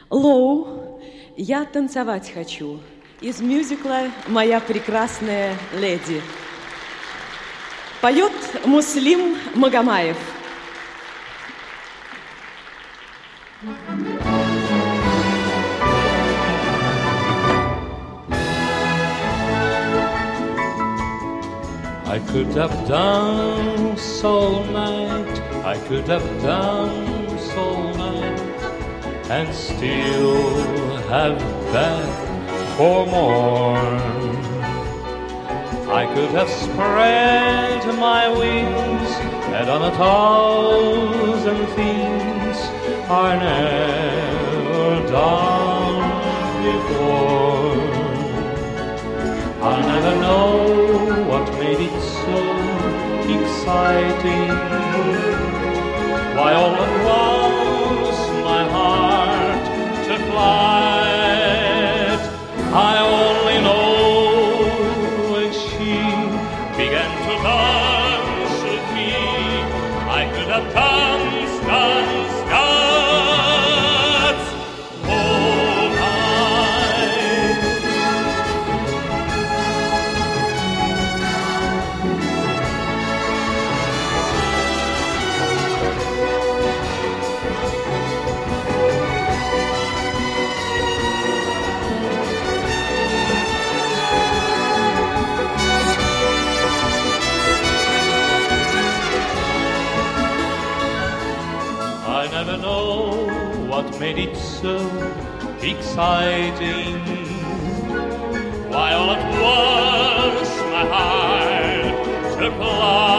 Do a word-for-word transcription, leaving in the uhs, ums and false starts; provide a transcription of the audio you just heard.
Лоу, я танцевать хочу. Из мюзикла «Моя прекрасная леди». Поет Муслим Магомаев. I could have danced all night, I could have danced all night, and still have begged for more. I could have spread my wings and done a thousand things I never done before. I'll never know what made it so exciting, why all at once my heart took flight. I only know when she began to dance with me, I could have danced, danced, danced all night. I never know what made it so exciting, why all at once my heart took flight.